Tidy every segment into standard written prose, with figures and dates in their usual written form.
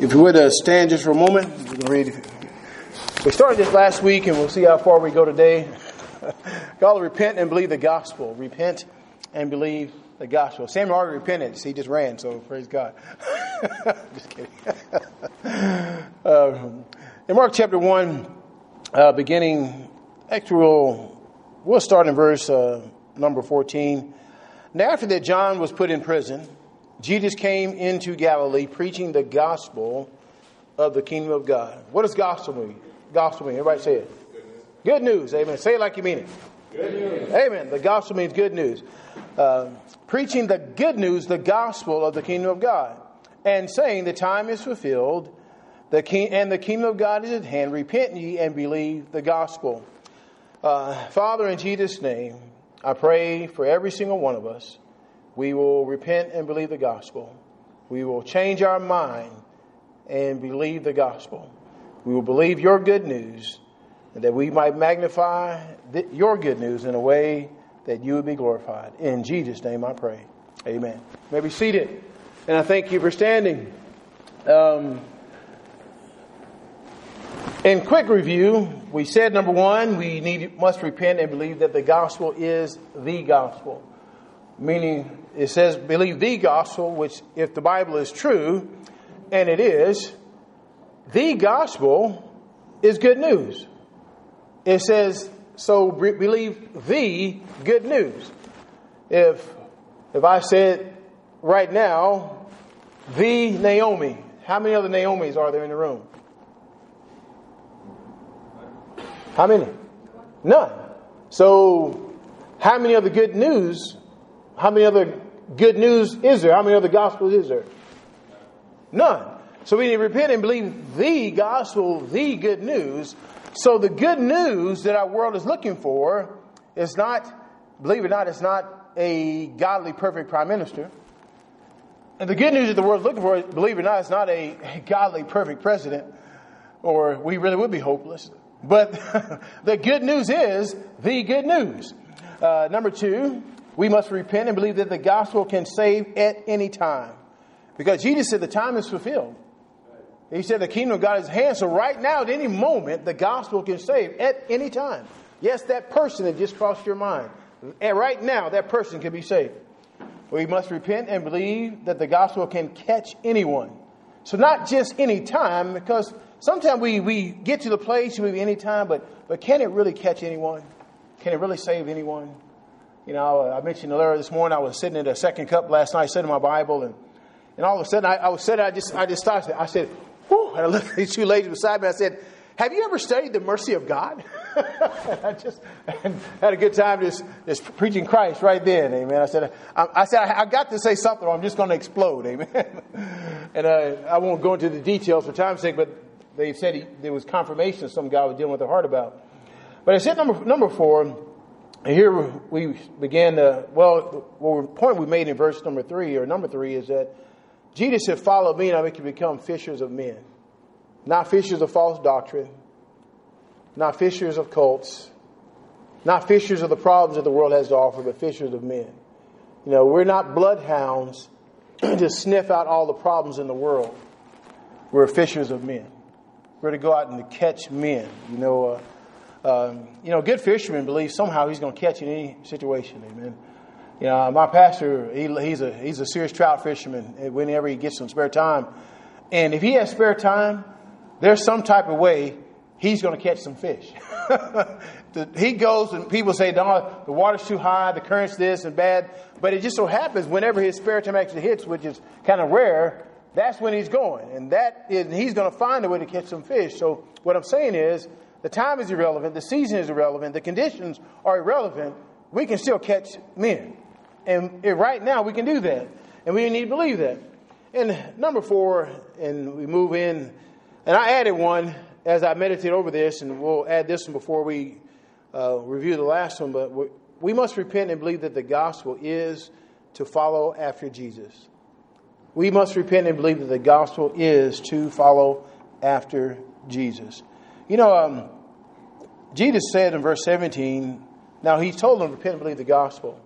If you would stand just for a moment, we can read. We started this last week, and we'll see how far we go today. Called repent and believe the gospel. Repent and believe the gospel. Samuel already repented. He just ran, so praise God. Just kidding. In Mark chapter 1, beginning, actually we'll start in verse number 14. Now after that John was put in prison, Jesus came into Galilee preaching the gospel of the kingdom of God. What does gospel mean? Gospel mean? Everybody say it. Good news. Amen. Say it like you mean it. Good news. Amen. The gospel means good news. Preaching the good news, the gospel of the kingdom of God. And saying the time is fulfilled, the kingdom of God is at hand. Repent ye and believe the gospel. Father, in Jesus' name, I pray for every single one of us. We will repent and believe the gospel. We will change our mind and believe the gospel. We will believe your good news, and that we might magnify your good news in a way that you would be glorified. In Jesus' name I pray. Amen. You may be seated. And I thank you for standing. In quick review, we said, number one, we must repent and believe that the gospel is the gospel. Meaning, it says, believe the gospel, which if the Bible is true, and it is, the gospel is good news. It says, so believe the good news. If I said right now, the Naomi, how many other Naomis are there in the room? How many? None. So, how many other good news? How many other good news is there? How many other gospels is there? None. So we need to repent and believe the gospel, the good news. So the good news that our world is looking for is not, believe it or not, it's not a godly, perfect prime minister. And the good news that the world is looking for, believe it or not, is not a godly, perfect president, or we really would be hopeless. But the good news is the good news. Number two, we must repent and believe that the gospel can save at any time. Because Jesus said the time is fulfilled. He said the kingdom of God is at hand. So right now, at any moment, the gospel can save at any time. Yes, that person that just crossed your mind. And right now, that person can be saved. We must repent and believe that the gospel can catch anyone. So not just any time, because sometimes we get to the place, maybe any time, but can it really catch anyone? Can it really save anyone? You know, I mentioned earlier this morning, I was sitting at a second cup last night, studying my Bible, and all of a sudden, I just stopped. I said, whew, and I looked at these two ladies beside me. I said, have you ever studied the mercy of God? I just had a good time just preaching Christ right then. Amen. I said, I got to say something or I'm just going to explode. Amen. And I won't go into the details for time's sake, but they said there was confirmation some guy was dealing with their heart about. But I said number 4, and here we began the point we made in verse number 3 is that Jesus said, follow me and I make you become fishers of men. Not fishers of false doctrine. Not fishers of cults. Not fishers of the problems that the world has to offer, but fishers of men. You know, we're not bloodhounds to sniff out all the problems in the world. We're fishers of men. We're to go out and to catch men. You know, a good fisherman believes somehow he's going to catch in any situation. Amen. You know, my pastor, he's a serious trout fisherman whenever he gets some spare time. And if he has spare time, there's some type of way he's going to catch some fish. He goes and people say, no, the water's too high, the current's this and bad. But it just so happens whenever his spare time actually hits, which is kind of rare, that's when he's going. And he's going to find a way to catch some fish. So what I'm saying is the time is irrelevant. The season is irrelevant. The conditions are irrelevant. We can still catch men. And right now we can do that. And we need to believe that. And number 4, and we move in. And I added one as I meditate over this, and we'll add this one before we review the last one. But we must repent and believe that the gospel is to follow after Jesus. We must repent and believe that the gospel is to follow after Jesus. You know, Jesus said in verse 17, now he told them to repent and believe the gospel.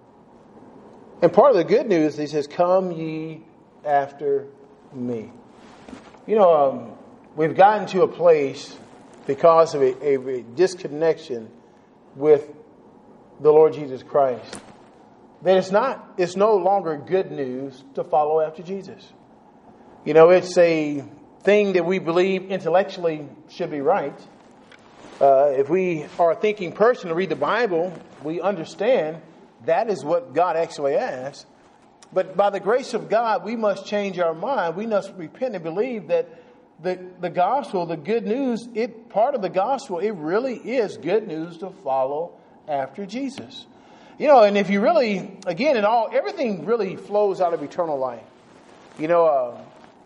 And part of the good news, he says, come ye after me. We've gotten to a place because of a disconnection with the Lord Jesus Christ that it's no longer good news to follow after Jesus. It's a thing that we believe intellectually should be right. If we are a thinking person to read the Bible, we understand that is what God actually asks. But by the grace of God, we must change our mind. We must repent and believe that the gospel, the good news, part of the gospel, it really is good news to follow after Jesus. And if you really, again, everything really flows out of eternal life. The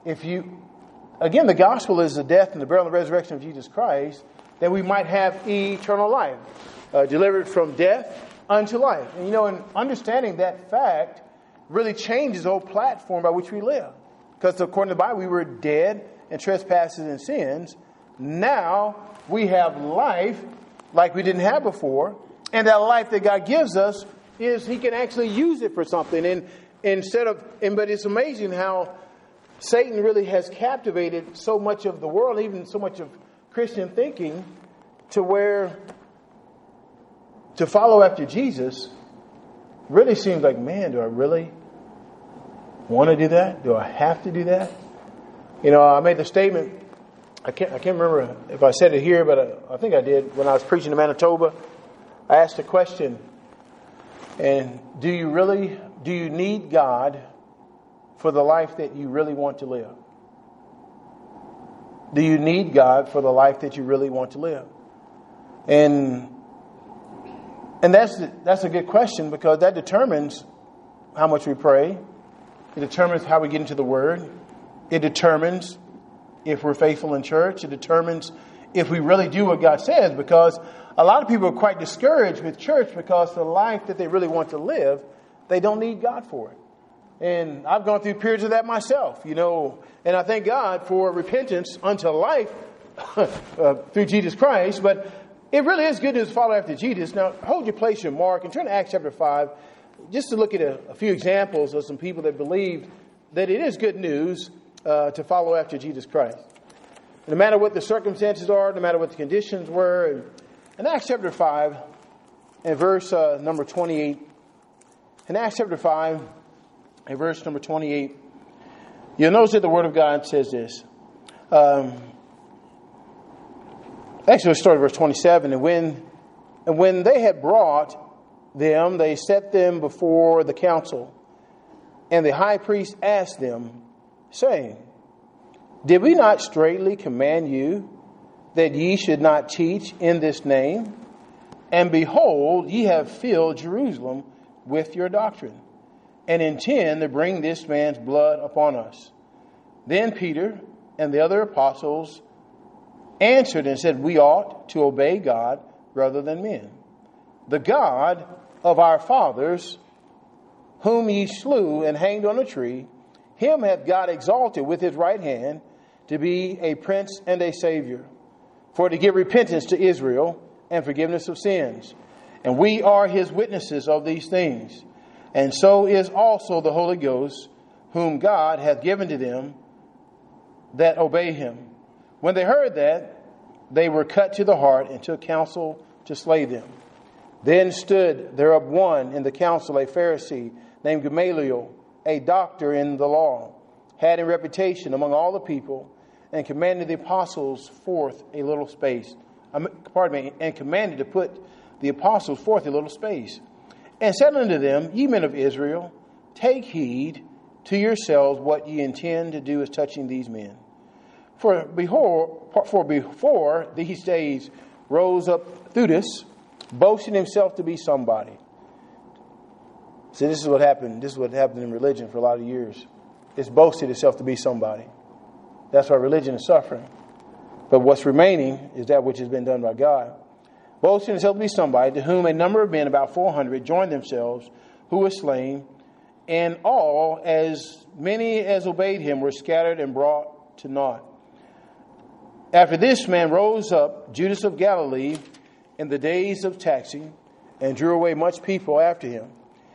gospel is the death and the burial and the resurrection of Jesus Christ, that we might have eternal life, delivered from death unto life. And understanding that fact really changes the whole platform by which we live. Because according to the Bible, we were dead in trespasses and sins. Now we have life like we didn't have before. And that life that God gives us is He can actually use it for something. But it's amazing how Satan really has captivated so much of the world, even so much of Christian thinking, to where to follow after Jesus really seems like, man, do I really want to do that? Do I have to do that? I made the statement, I can't remember if I said it here, but I think I did when I was preaching in Manitoba. I asked a question, and do you need God for the life that you really want to live? Do you need God for the life that you really want to live? And that's a good question, because that determines how much we pray. It determines how we get into the Word. It determines if we're faithful in church. It determines if we really do what God says, because a lot of people are quite discouraged with church because the life that they really want to live, they don't need God for it. And I've gone through periods of that myself, and I thank God for repentance unto life through Jesus Christ. But it really is good news to follow after Jesus. Now, hold your place in Mark and turn to Acts chapter 5, just to look at a few examples of some people that believed that it is good news to follow after Jesus Christ. No matter what the circumstances are, no matter what the conditions were. In Acts chapter 5 and verse number 28, in Acts chapter 5 and verse number 28, you'll notice that the Word of God says this. Actually, let's start at verse 27. And when they had brought them, they set them before the council. And the high priest asked them, saying, Did we not straitly command you that ye should not teach in this name? And behold, ye have filled Jerusalem with your doctrine, and intend to bring this man's blood upon us. Then Peter and the other apostles answered and said, We ought to obey God rather than men. The God of our fathers, whom ye slew and hanged on a tree, him hath God exalted with his right hand to be a prince and a savior, for to give repentance to Israel and forgiveness of sins. And we are his witnesses of these things. And so is also the Holy Ghost, whom God hath given to them that obey him. When they heard that, they were cut to the heart and took counsel to slay them. Then stood there up one in the council, a Pharisee named Gamaliel, a doctor in the law, had in reputation among all the people, and commanded the apostles forth a little space. And commanded to put the apostles forth a little space. And said unto them, Ye men of Israel, take heed to yourselves what ye intend to do as touching these men. For before these days rose up Theudas, boasting himself to be somebody. See, this is what happened. This is what happened in religion for a lot of years. It's boasted itself to be somebody. That's why religion is suffering. But what's remaining is that which has been done by God. Boasting himself to be somebody, to whom a number of men, about 400, joined themselves, who were slain, and all, as many as obeyed him, were scattered and brought to naught. After this man rose up, Judas of Galilee, in the days of taxing, and drew away much people after him.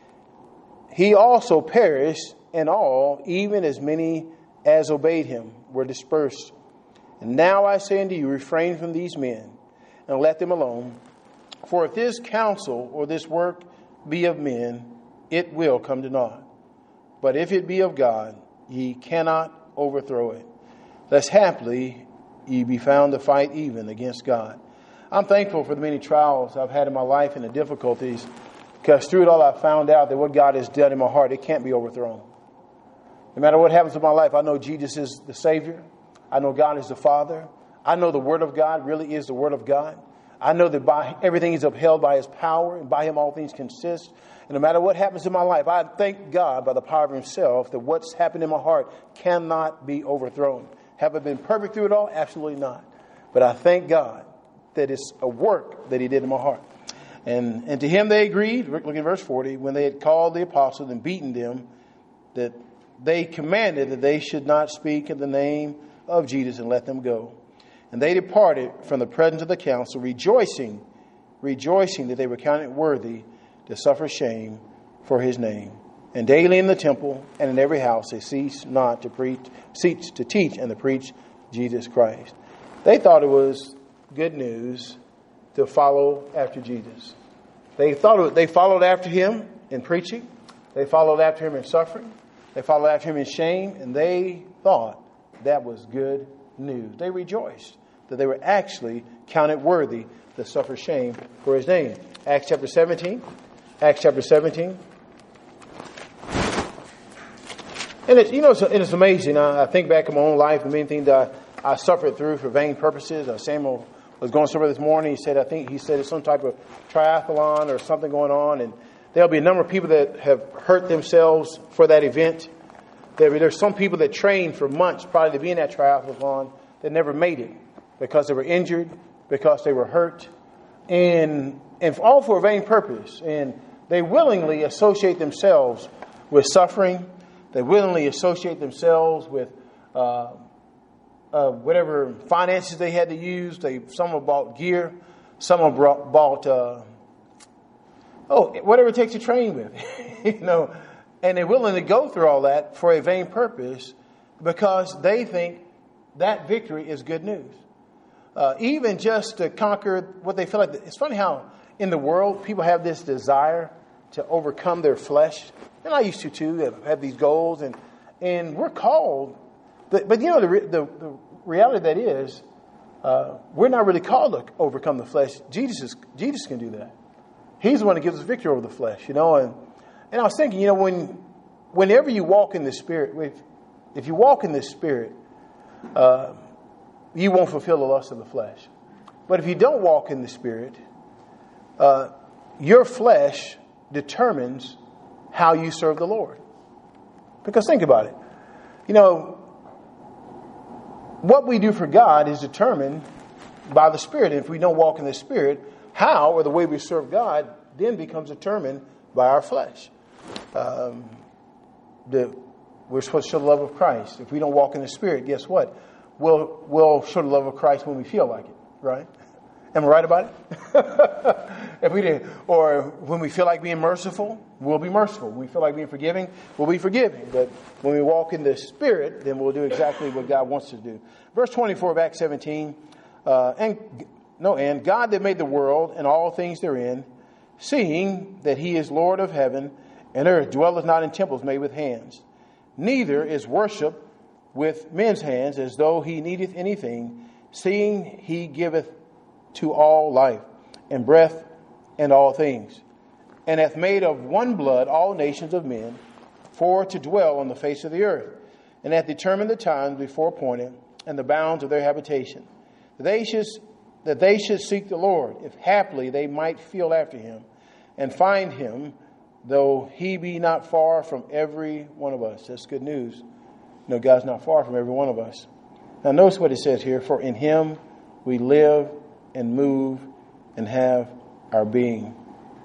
He also perished, and all, even as many as obeyed him, were dispersed. And now I say unto you, refrain from these men, and let them alone. For if this counsel or this work be of men, it will come to naught. But if it be of God, ye cannot overthrow it, lest haply ye be found to fight even against God. I'm thankful for the many trials I've had in my life and the difficulties, because through it all I found out that what God has done in my heart, it can't be overthrown. No matter what happens in my life, I know Jesus is the Savior. I know God is the Father. I know the Word of God really is the Word of God. I know that everything is upheld by His power, and by Him all things consist. And no matter what happens in my life, I thank God by the power of Himself that what's happened in my heart cannot be overthrown. Have I been perfect through it all? Absolutely not. But I thank God that it's a work that He did in my heart. And to Him they agreed, look in verse 40, when they had called the apostles and beaten them, that they commanded that they should not speak in the name of Jesus, and let them go. And they departed from the presence of the council, rejoicing that they were counted worthy to suffer shame for His name. And daily in the temple and in every house they ceased to teach and to preach Jesus Christ. They thought it was good news to follow after Jesus. They followed after Him in preaching. They followed after Him in suffering. They followed after Him in shame. And they thought that was good news. They rejoiced that they were actually counted worthy to suffer shame for His name. Acts chapter 17. Acts chapter 17. And it's amazing. I think back in my own life, the main thing that I suffered through for vain purposes. Samuel was going somewhere this morning. He said it's some type of triathlon or something going on, and there'll be a number of people that have hurt themselves for that event. There's some people that trained for months probably to be in that triathlon that never made it because they were injured, because they were hurt, and all for a vain purpose. And they willingly associate themselves with suffering. They willingly associate themselves with whatever finances they had to use. Some have bought gear. Some have bought whatever it takes to train with. And they're willing to go through all that for a vain purpose because they think that victory is good news. Even just to conquer what they feel like. It's funny how in the world people have this desire to overcome their flesh. And I used to too, have these goals, and we're called. But the reality of that is, we're not really called to overcome the flesh. Jesus can do that. He's the one that gives us victory over the flesh, And I was thinking, whenever you walk in the Spirit, if you walk in the Spirit, you won't fulfill the lust of the flesh. But if you don't walk in the Spirit, your flesh determines how you serve the Lord. Because think about it. What we do for God is determined by the Spirit. And if we don't walk in the Spirit, how or the way we serve God then becomes determined by our flesh. We're supposed to show the love of Christ. If we don't walk in the Spirit, guess what? We'll show the love of Christ when we feel like it, right? Am I right about it? If we did, or when we feel like being merciful, we'll be merciful. When we feel like being forgiving, we'll be forgiving. But when we walk in the Spirit, then we'll do exactly what God wants us to do. Verse 24 of Acts 17, and God that made the world and all things therein, seeing that He is Lord of heaven and earth, dwelleth not in temples made with hands, neither is worship with men's hands, as though He needeth anything, seeing He giveth to all life and breath and all things, and hath made of one blood all nations of men for to dwell on the face of the earth, and hath determined the times before appointed and the bounds of their habitation, that they should seek the Lord, if haply they might feel after Him, and find Him, though He be not far from every one of us. That's good news. God's not far from every one of us. Now notice what it says here. For in Him we live and move and have our being.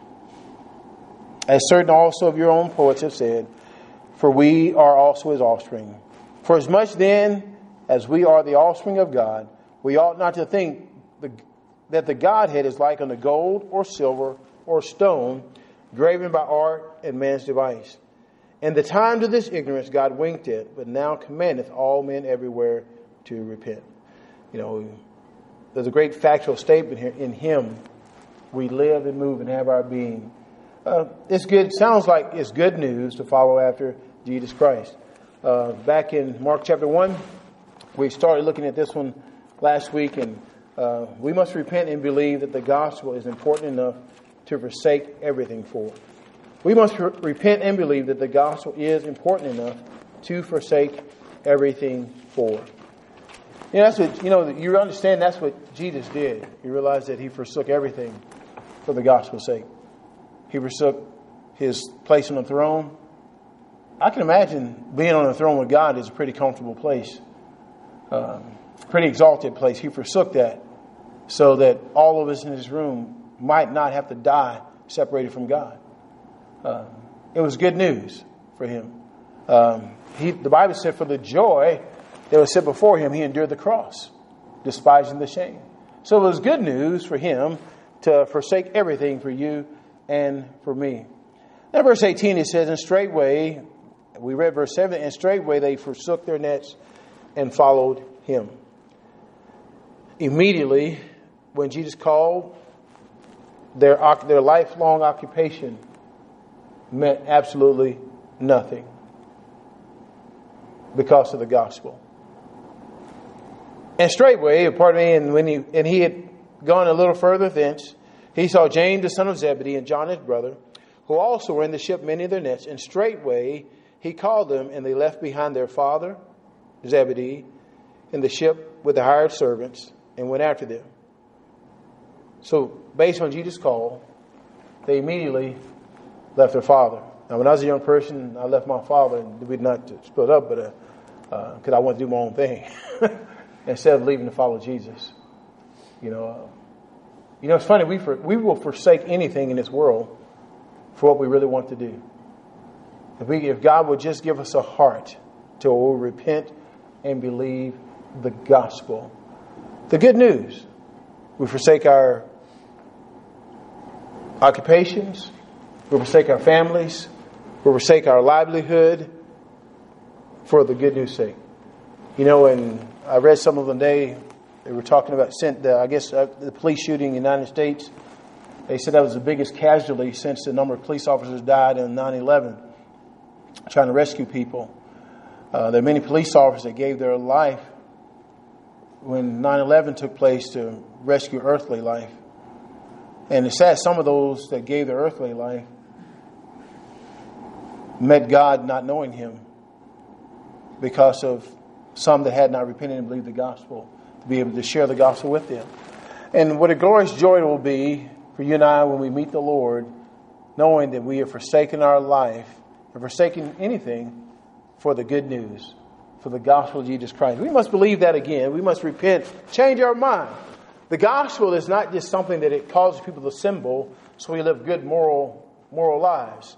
As certain also of your own poets have said, for we are also His offspring. For as much then as we are the offspring of God, we ought not to think that the Godhead is like unto gold or silver or stone, graven by art and man's device. In the times of this ignorance God winked at, but now commandeth all men everywhere to repent. There's a great factual statement here. In Him, we live and move and have our being. It's good. It sounds like it's good news to follow after Jesus Christ. Back in Mark chapter 1, we started looking at this one last week, and we must repent and believe that the gospel is important enough to forsake everything for. We must repent and believe that the gospel is important enough to forsake everything for. That's what, you understand that's what Jesus did. You realize that He forsook everything for the gospel's sake. He forsook His place on the throne. I can imagine being on the throne with God is a pretty comfortable place. Pretty exalted place. He forsook that so that all of us in this room might not have to die separated from God. It was good news for Him. The Bible said for the joy that was set before Him, He endured the cross, despising the shame. So it was good news for Him to forsake everything for you and for me. Now verse 18 it says, and straightway, we read verse 7, and straightway they forsook their nets and followed Him. Immediately, when Jesus called, their lifelong occupation meant absolutely nothing because of the gospel. And straightway, and he had gone a little further thence, he saw James the son of Zebedee and John his brother, who also were in the ship mending their nets. And straightway he called them, and they left behind their father Zebedee in the ship with the hired servants, and went after them. So, based on Jesus' call, they immediately left their father. Now, when I was a young person, I left my father, and we did not split up, but because I wanted to do my own thing instead of leaving to follow Jesus. It's funny. We will forsake anything in this world for what we really want to do. If God would just give us a heart to repent and believe the gospel, the good news, we forsake our occupations, we forsake our families, we forsake our livelihood for the good news' sake. And I read some of them today. They were talking about, the police shooting in the United States. They said that was the biggest casualty since the number of police officers died in 9/11, trying to rescue people. There are many police officers that gave their life when 9/11 took place to rescue earthly life. And it's sad, some of those that gave their earthly life met God not knowing Him because of some that had not repented and believed the gospel, to be able to share the gospel with them. And what a glorious joy it will be for you and I when we meet the Lord, knowing that we have forsaken our life and forsaken anything for the good news, for the gospel of Jesus Christ. We must believe that again. We must repent, change our mind. The gospel is not just something that it causes people to assemble so we live good moral lives.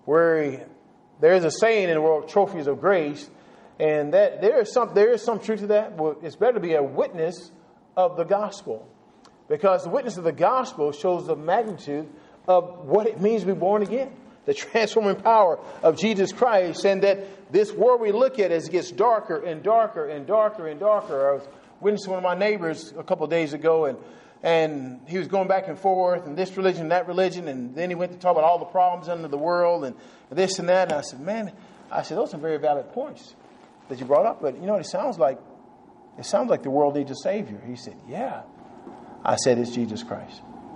There is a saying in the world, trophies of grace, and that there is some truth to that. But it's better to be a witness of the gospel, because the witness of the gospel shows the magnitude of what it means to be born again, the transforming power of Jesus Christ, and that this world we look at as it gets darker and darker and darker and darker. I was witnessing one of my neighbors a couple of days ago, and he was going back and forth, and this religion, that religion, and then he went to talk about all the problems under the world, and this and that. And I said, those are very valid points that you brought up, but it sounds like the world needs a Savior. He said, yeah. I said, it's Jesus Christ.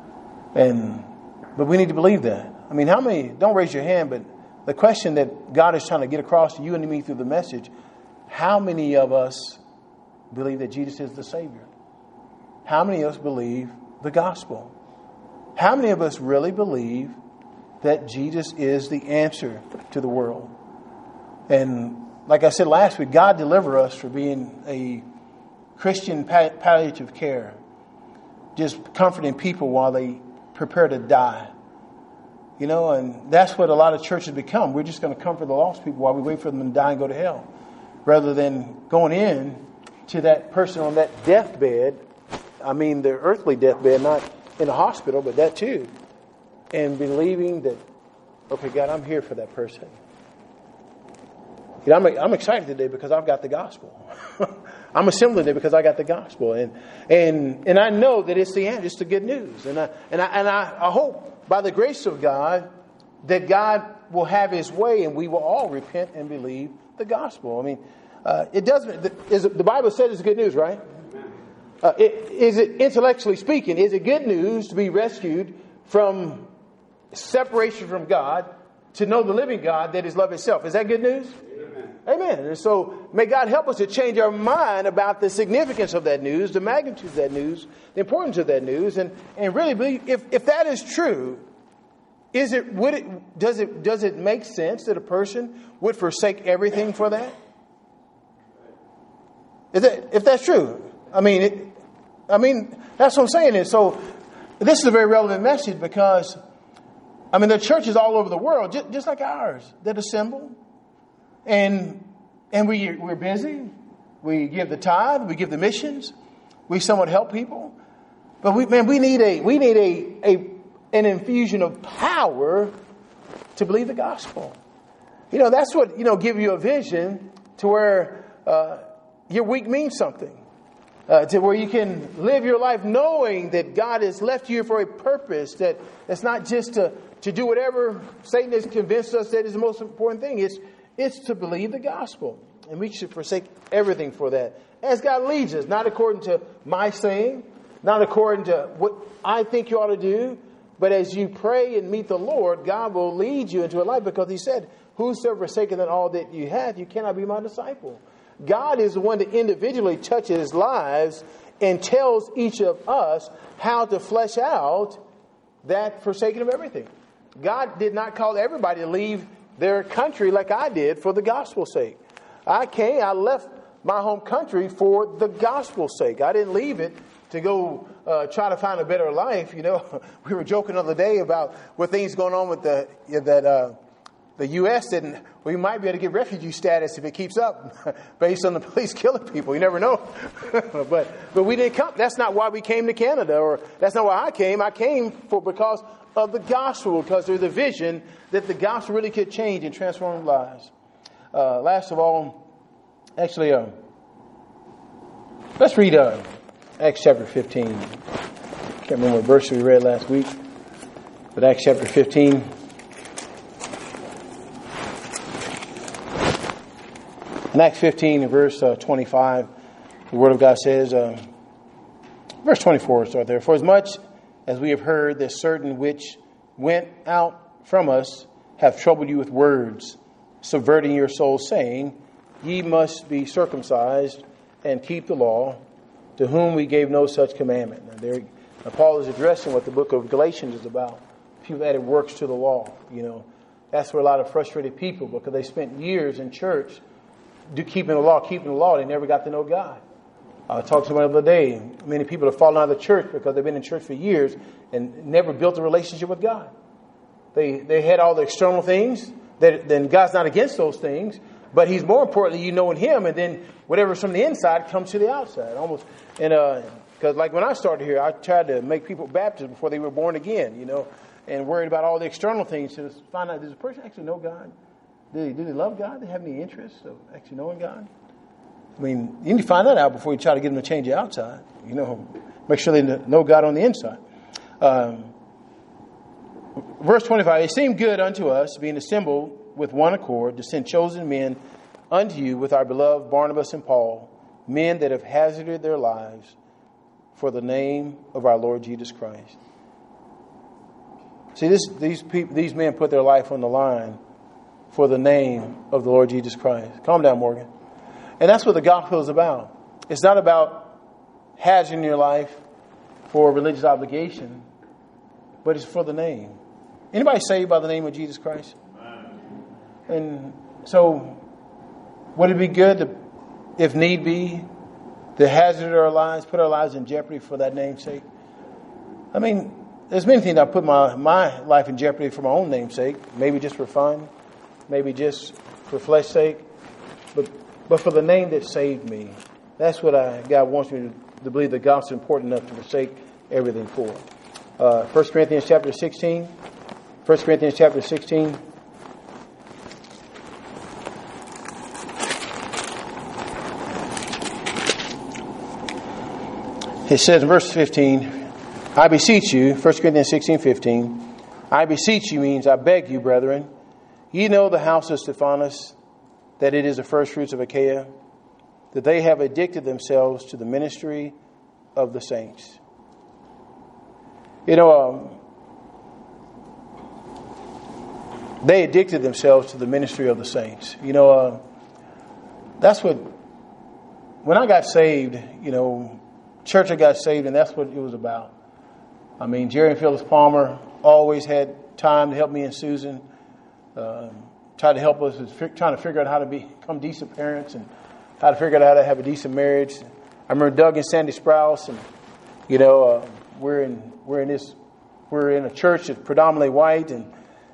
But we need to believe that. I mean, how many, don't raise your hand, but the question that God is trying to get across to you and me through the message, how many of us believe that Jesus is the Savior? How many of us believe the gospel? How many of us really believe that Jesus is the answer to the world? And like I said last week, God deliver us for being a Christian palliative care, just comforting people while they prepare to die. And that's what a lot of churches become. We're just going to comfort the lost people while we wait for them to die and go to hell, rather than going in to that person on that deathbed. I mean, the earthly deathbed, not in a hospital, but that too. And believing that, okay, God, I'm here for that person. I'm excited today because I've got the gospel. I'm assembling there because I got the gospel. And I know that it's the end. It's the good news. And I hope by the grace of God that God will have his way and we will all repent and believe the gospel. I mean, the Bible said it's good news, right? Is it, intellectually speaking, is it good news to be rescued from separation from God to know the living God that is love itself? Is that good news? Amen. And so may God help us to change our mind about the significance of that news, the magnitude of that news, the importance of that news, and really believe if that is true, does it make sense that a person would forsake everything for that? If that's true, I mean that's what I'm saying. And so this is a very relevant message because there are churches all over the world, just like ours, that assemble. And we're busy. We give the tithe. We give the missions. We somewhat help people. But we need an infusion of power to believe the gospel. That's what give you a vision to where your week means something. To where you can live your life knowing that God has left you for a purpose. That's not just to do whatever Satan has convinced us that is the most important thing. It's to believe the gospel. And we should forsake everything for that. As God leads us, not according to my saying, not according to what I think you ought to do, but as you pray and meet the Lord, God will lead you into a life because he said, whosoever forsaken all that you have, you cannot be my disciple. God is the one that individually touches lives and tells each of us how to flesh out that forsaking of everything. God did not call everybody to leave their country like I did for the gospel's sake. I left my home country for the gospel's sake. I didn't leave it to go try to find a better life. We were joking the other day about what things going on with the U.S. and we might be able to get refugee status if it keeps up based on the police killing people. You never know. but we didn't come. That's not why we came to Canada, or that's not why I came. I came because of the gospel, because there's a vision that the gospel really could change and transform lives. Last of all, actually, let's read Acts chapter 15. Can't remember what verse we read last week, but Acts chapter 15. In Acts 15, in verse 25, the Word of God says, verse 24, start there. For as much as we have heard that certain which went out from us have troubled you with words, subverting your souls, saying, ye must be circumcised and keep the law, to whom we gave no such commandment. Now Paul is addressing what the book of Galatians is about. People that added works to the law. That's where a lot of frustrated people, because they spent years in church keeping the law, they never got to know God. I talked to someone the other day. Many people have fallen out of the church because they've been in church for years and never built a relationship with God. They had all the external things. Then God's not against those things, but He's more importantly, knowing Him, and then whatever's from the inside comes to the outside. Almost, and because like when I started here, I tried to make people Baptist before they were born again, and worried about all the external things to find out, does a person actually know God? Do they love God? Do they have any interest of actually knowing God? You need to find that out before you try to get them to change the outside. Make sure they know God on the inside. Verse 25, it seemed good unto us, being assembled with one accord, to send chosen men unto you with our beloved Barnabas and Paul, men that have hazarded their lives for the name of our Lord Jesus Christ. See, these men put their life on the line for the name of the Lord Jesus Christ. Calm down, Morgan. And that's what the gospel is about. It's not about hazarding your life for religious obligation, but it's for the name. Anybody saved by the name of Jesus Christ? And so, would it be good to, if need be, to hazard our lives, put our lives in jeopardy for that name's sake? There's many things I put my life in jeopardy for my own name's sake. Maybe just for fun. Maybe just for flesh's sake. But for the name that saved me. That's what God wants me to believe the gospel is important enough to forsake everything for. 1 Corinthians chapter 16. 1 Corinthians chapter 16. It says in verse 15, I beseech you, 1 Corinthians 16:15, I beseech you means I beg you, brethren. Ye know the house of Stephanas, that it is the first fruits of Achaia, that they have addicted themselves to the ministry of the saints. They addicted themselves to the ministry of the saints. That's what, when I got saved, church I got saved, and that's what it was about. I mean, Jerry and Phyllis Palmer always had time to help me and Susan, try to help us with trying to figure out how to become decent parents and how to figure out how to have a decent marriage. I remember Doug and Sandy Sprouse, and we're in a church that's predominantly white, and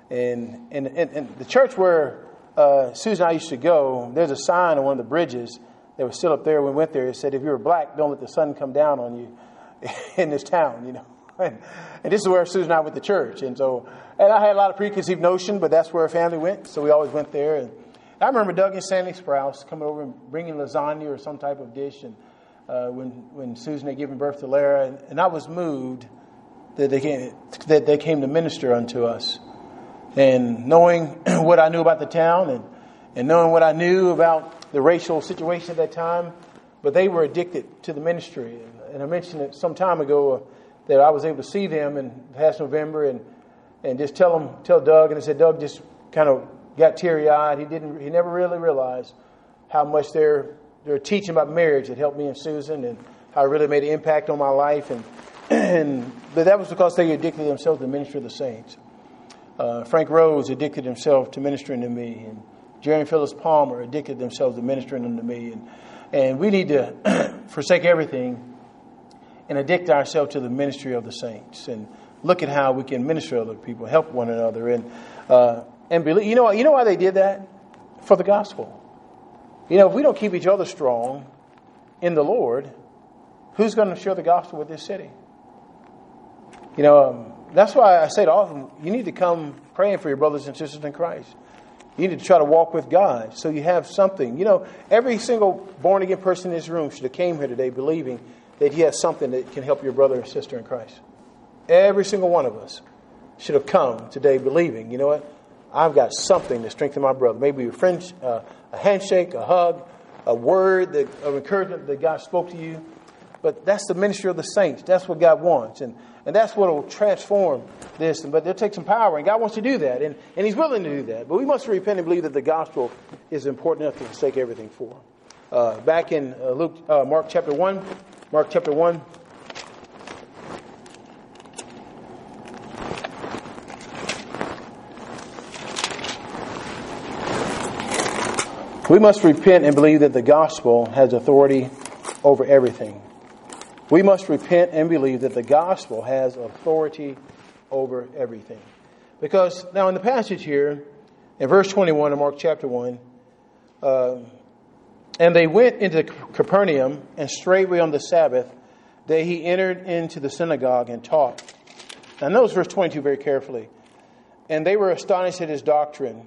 the church where Susan and I used to go, there's a sign on one of the bridges that was still up there when we went there. It said, "If you're black, don't let the sun come down on you in this town." And this is where Susan and I went to church, and I had a lot of preconceived notion, but that's where our family went, so we always went there. And I remember Doug and Sandy Sprouse coming over and bringing lasagna or some type of dish, and when Susan had given birth to Lara, and I was moved that they came to minister unto us. And knowing what I knew about the town and knowing what I knew about the racial situation at that time, but they were addicted to the ministry. And I mentioned it some time ago that I was able to see them in past November and just tell Doug, and I said, Doug just kind of got teary-eyed. He never really realized how much their teaching about marriage had helped me and Susan, and how it really made an impact on my life. But that was because they addicted themselves to the ministry of the saints. Frank Rose addicted himself to ministering to me, and Jerry and Phyllis Palmer addicted themselves to ministering to me, and we need to forsake everything and addict ourselves to the ministry of the saints, and look at how we can minister to other people, help one another, and believe. You know why they did that? For the gospel. If we don't keep each other strong in the Lord, who's going to share the gospel with this city? That's why I say to all of them, you need to come praying for your brothers and sisters in Christ. You need to try to walk with God so you have something. Every single born-again person in this room should have came here today believing that he has something that can help your brother or sister in Christ. Every single one of us should have come today believing, you know what? I've got something to strengthen my brother. Maybe a friend, a handshake, a hug, a word of encouragement that God spoke to you. But that's the ministry of the saints. That's what God wants. And that's what will transform this. But it'll take some power. And God wants to do that. And He's willing to do that. But we must repent and believe that the gospel is important enough to forsake everything for. Back in Mark chapter 1. Mark chapter 1. We must repent and believe that the gospel has authority over everything. We must repent and believe that the gospel has authority over everything. Because now in the passage here, in verse 21 of Mark chapter 1, and they went into Capernaum, and straightway on the Sabbath day he entered into the synagogue and taught. Now notice verse 22 very carefully. And they were astonished at his doctrine,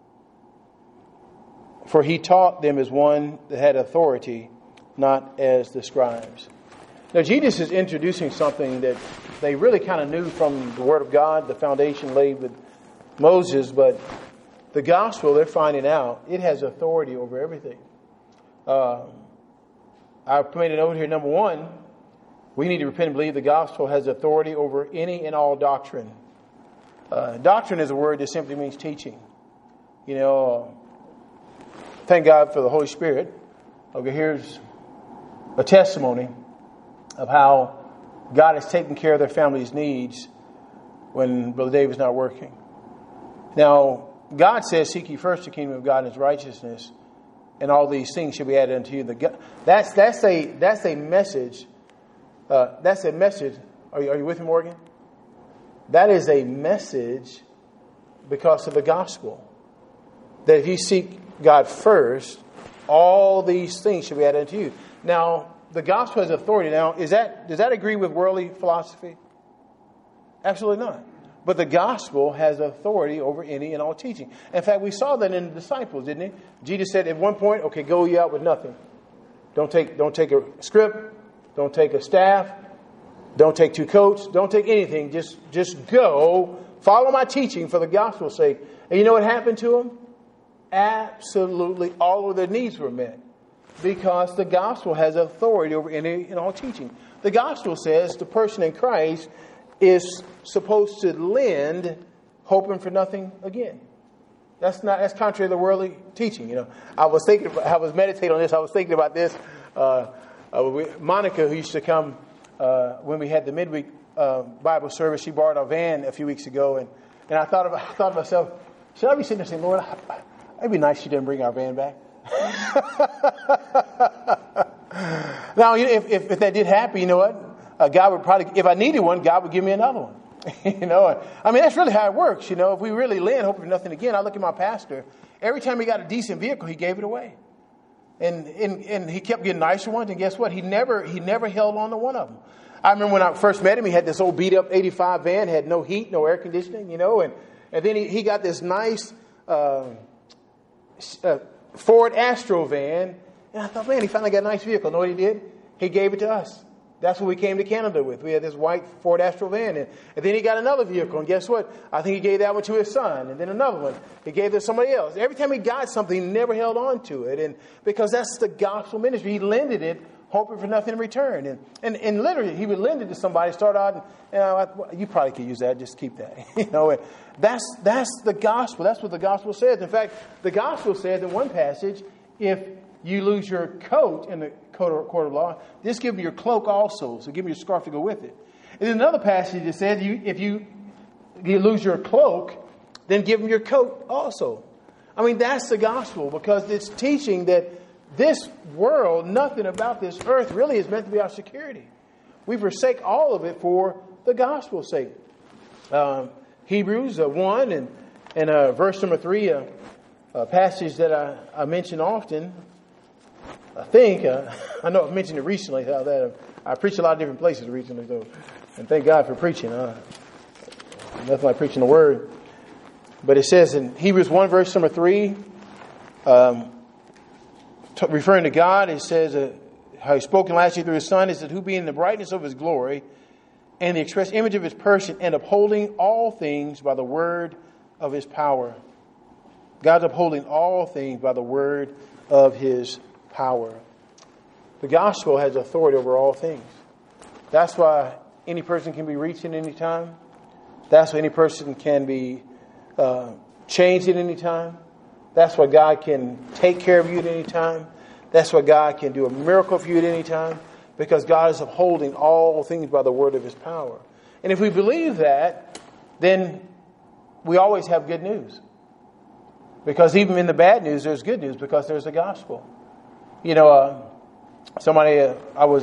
for he taught them as one that had authority, not as the scribes. Now, Jesus is introducing something that they really kind of knew from the Word of God, the foundation laid with Moses, but the gospel, they're finding out, it has authority over everything. I've made a note here, number one, we need to repent and believe the gospel has authority over any and all doctrine. Doctrine is a word that simply means teaching. Thank God for the Holy Spirit. Okay, here's a testimony of how God has taken care of their family's needs when Brother David's not working. Now, God says, seek ye first the kingdom of God and His righteousness, and all these things shall be added unto you. That's a message. That's a message. Are you with me, Morgan? That is a message because of the gospel. That if you seek God first, all these things shall be added unto you. Now, the gospel has authority. Now, does that agree with worldly philosophy? Absolutely not. But the gospel has authority over any and all teaching. In fact, we saw that in the disciples, didn't he? Jesus said at one point, okay, go ye out with nothing. Don't take a script. Don't take a staff. Don't take 2 coats. Don't take anything. Just go. Follow my teaching for the gospel's sake. And you know what happened to them? Absolutely all of their needs were met. Because the gospel has authority over any and all teaching. The gospel says the person in Christ is supposed to lend, hoping for nothing again. That's contrary to the worldly teaching. You know, I was meditating on this. I was thinking about this. Monica, who used to come when we had the midweek Bible service, she borrowed our van a few weeks ago, and I thought to myself, should I be sitting there saying, Lord, it'd be nice she didn't bring our van back. Now, if that did happen, you know what? God would probably, if I needed one, God would give me another one. You know, I mean, that's really how it works. You know, if we really lend, hoping for nothing again. I look at my pastor. Every time he got a decent vehicle, he gave it away, and he kept getting nicer ones. And guess what? He never held on to one of them. I remember when I first met him, he had this old beat up '85 van, had no heat, no air conditioning. You know, and then he got this nice Ford Astro van, and I thought, man, he finally got a nice vehicle. Know what he did? He gave it to us. That's what we came to Canada with. We had this white Ford Astro van. And then he got another vehicle. And guess what? I think he gave that one to his son. And then another one. He gave it to somebody else. Every time he got something, he never held on to it. And because that's the gospel ministry. He lended it, hoping for nothing in return. And literally, he would lend it to somebody, start out, and you probably could use that. Just keep that. You know, and that's the gospel. That's what the gospel says. In fact, the gospel says in one passage, if you lose your coat in the court of law, just give them your cloak also. So give them your scarf to go with it. And in another passage it says, if you lose your cloak, then give them your coat also. I mean, that's the gospel, because it's teaching that this world, nothing about this earth really is meant to be our security. We forsake all of it for the gospel's sake. Hebrews 1 and verse number 3, a passage that I mention often. I think, I know I've mentioned it recently, how that I preach a lot of different places recently, so, and thank God for preaching. Nothing like preaching the word. But it says in Hebrews 1 verse number 3, referring to God, it says how He's spoken last year through His Son, is that who being the brightness of His glory and the express image of His person, and upholding all things by the word of His power. God's upholding all things by the word of His power. The gospel has authority over all things. That's why any person can be reached at any time. That's why any person can be changed at any time. That's why God can take care of you at any time. That's why God can do a miracle for you at any time. Because God is upholding all things by the word of His power. And if we believe that, then we always have good news. Because even in the bad news, there's good news, because there's the gospel. You know, somebody, I was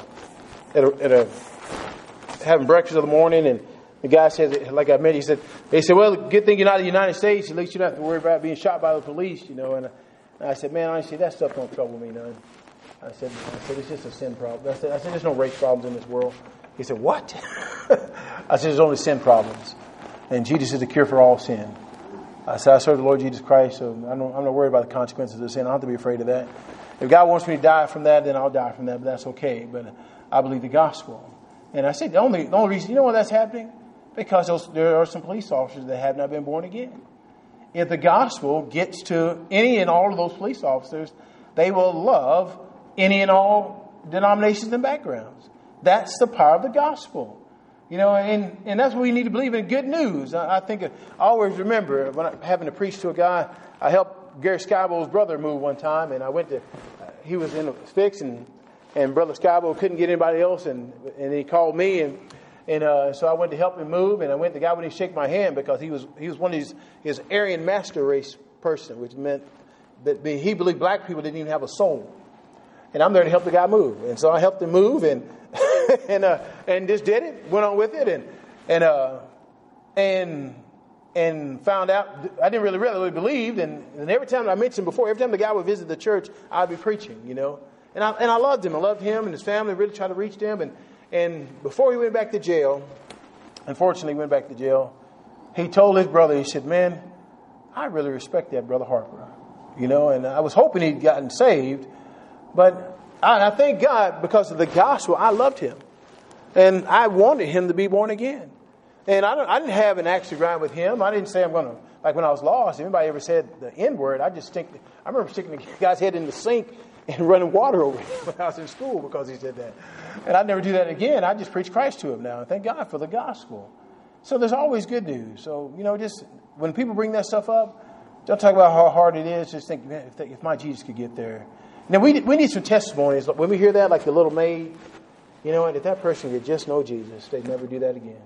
having breakfast in the morning, and the guy said, like I mentioned, he said, well, good thing you're not in the United States. At least you don't have to worry about being shot by the police, you know. And I said, man, honestly, that stuff don't trouble me none. I said, it's just a sin problem. I said, there's no race problems in this world. He said, what? I said, there's only sin problems. And Jesus is the cure for all sin. I said, I serve the Lord Jesus Christ, so I'm not worried about the consequences of sin. I don't have to be afraid of that. If God wants me to die from that, then I'll die from that, but that's okay. But I believe the gospel. And I said, the only reason, you know why that's happening? Because there are some police officers that have not been born again. If the gospel gets to any and all of those police officers, they will love any and all denominations and backgrounds. That's the power of the gospel. You know, and that's what we need to believe in, good news. I think I always remember when I'm having to preach to a guy, I helped Gary Skybo's brother move one time, and I went to, he was in a fix, and Brother Skybo couldn't get anybody else, and he called me, and so I went to help him move, and the guy wouldn't shake my hand because he was one of his Aryan master race person, which meant that he believed black people didn't even have a soul. And I'm there to help the guy move. And so I helped him move and just did it, went on with it and found out I didn't really believe. And every time I mentioned before, every time the guy would visit the church, I'd be preaching, you know. And I loved him. I loved him and his family, really tried to reach them. And before he went back to jail, unfortunately he went back to jail, he told his brother, he said, man, I really respect that Brother Harper. You know, and I was hoping he'd gotten saved. But I thank God because of the gospel. I loved him. And I wanted him to be born again. And I didn't have an axe to grind with him. I didn't say I'm going to, like when I was lost, if anybody ever said the N-word, I remember sticking the guy's head in the sink and running water over him when I was in school because he said that. And I'd never do that again. I just preach Christ to him now. Thank God for the gospel. So there's always good news. So, just when people bring that stuff up, don't talk about how hard it is. Just think, man, if my Jesus could get there. Now, we need some testimonies. When we hear that, like the little maid, you know what? If that person could just know Jesus, they'd never do that again.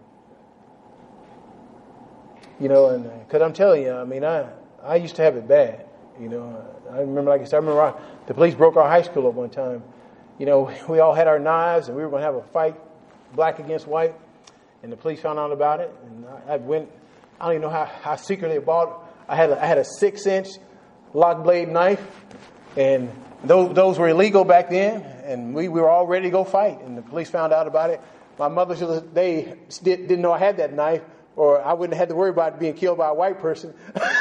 And because I'm telling you, I used to have it bad. I remember, the police broke our high school up one time. We all had our knives and we were going to have a fight, black against white. And the police found out about it. And I don't even know how secretly I had a 6-inch lock blade knife. And those were illegal back then. And we were all ready to go fight. And the police found out about it. My mother, they didn't know I had that knife, or I wouldn't have had to worry about being killed by a white person.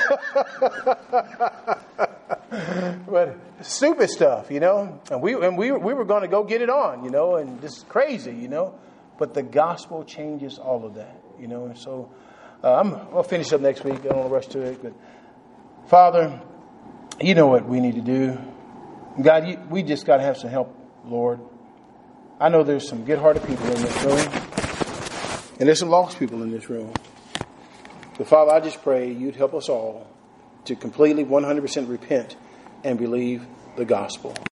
But stupid stuff, And we were going to go get it on, and just crazy, But the gospel changes all of that, And so I'll finish up next week. I don't want to rush to it. But Father, you know what we need to do. God, we just got to have some help, Lord. I know there's some good-hearted people in this room. And there's some lost people in this room. But Father, I just pray you'd help us all to completely 100% repent and believe the gospel.